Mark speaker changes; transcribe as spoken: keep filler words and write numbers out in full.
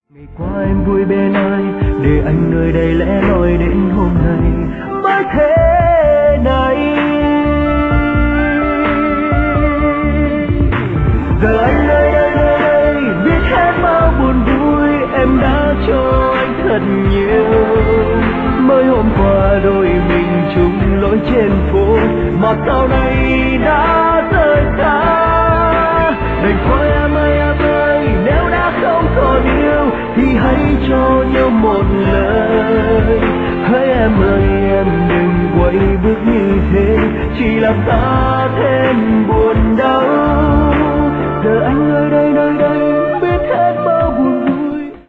Speaker 1: Ngày qua em vui bên ai, để anh nơi đây lẽ loi đến hôm nay mới thế này. Giờ anh nơi đây nơi đây biết hết bao buồn vui em đã cho anh thật nhiều. Mới hôm qua đôi mình chung lối trên phố mà sau này đã rời xa. Đành thôi em ơi em ơi, nếu đã không còn yêu thì hãy cho nhau một lời. Hỡi em ơi em đừng quay bước như thế, chỉ làm ta thêm